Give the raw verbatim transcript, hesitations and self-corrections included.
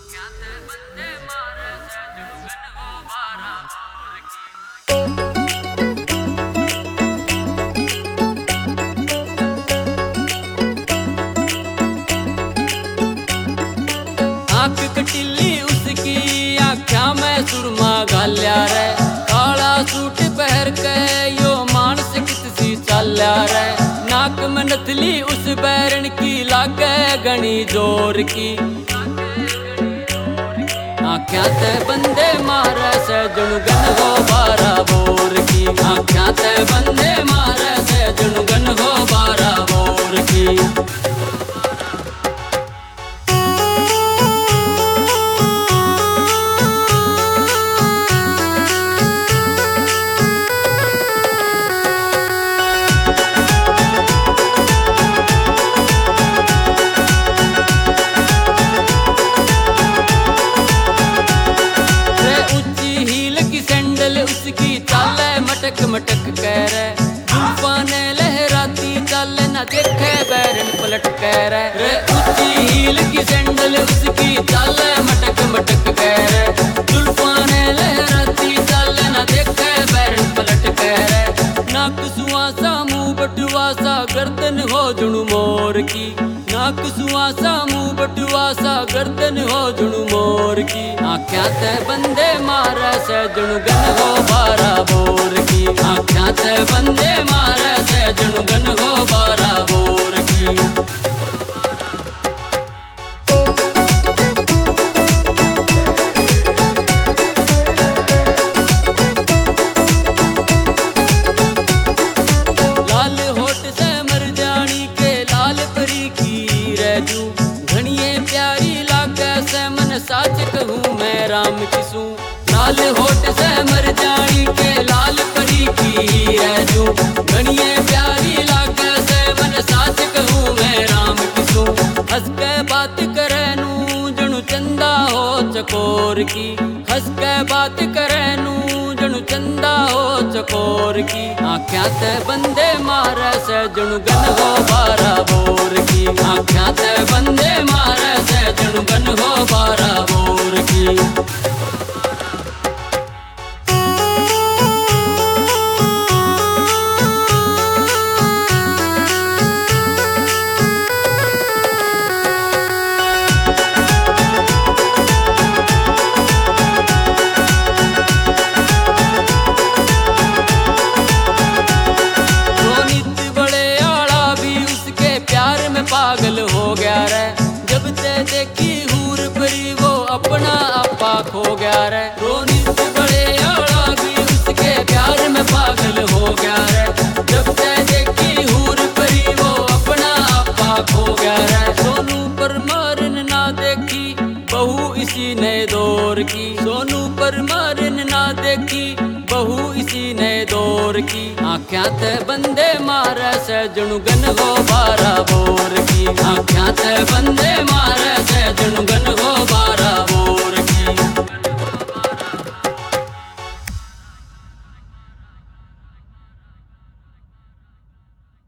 आँख कटिली उसकी आख्या में सुरमा गाल्या रे, काला सूट पहर के यो मानस कितसी चाल्या रे। नाक में नथली उस बैरन की लागे गणी जोर की, आख्या ते बंदे मारे से जुनगन हो बारा बोर की, आख्या ते बंदे मारे से जुनगन हो बारा बोर की। उसकी चाले मटक मटक कह रे, तूफाने लहराती चाले ना देखे बैरन पलट कह रे। रे ऊंची हील की सैंडल उसकी चाले मटक मटक कह रे, तूफाने लहराती चाले ना देखे बैरन पलट कह रे। नाक सुहासा मुंह बटुआसा गर्दन हो जुणु मोर की, नाक सुहासा मुंह बटुआसा गर्दन हो जुणु मोर की। आख्या ते बंदे मारे से जुणगन हो बारा बोर की, आख्या ते बंदे मारे से जुणगन हो बारा बोर की। साच कहूँ मैं राम किसू, लाल होठ से मर जानी के लाल परी की रहजू। घनिए प्यारी लागे से मन साच कहूँ मैं राम किसू, हंस के बात करे नू जणु चंदा हो चकोर की, हंस के बात करे नू जणु चंदा हो चकोर की। आख्या ते बंदे मारे से जुणगन हो बारा बोर की, आख्या ते बंदे मारे से जुणगन हो बारा बोर की। पागल हो गया रे, जब ते देखी हूर परी वो अपना आपा खो गया रे। रोनित बड़े आड़ा भी उसके प्यार में पागल हो गया रे, जब ते देखी हूर परी वो अपना आपा खो गया रे। सोनू पर मारन ना देखी बहू इसी नए दौर की, सोनू पर मारन ना देखी बहू इसी नए दौर की। आख्या ते बंदे मारे से जुणगन हो बारा बोर की, आख्या ते बंदे मारे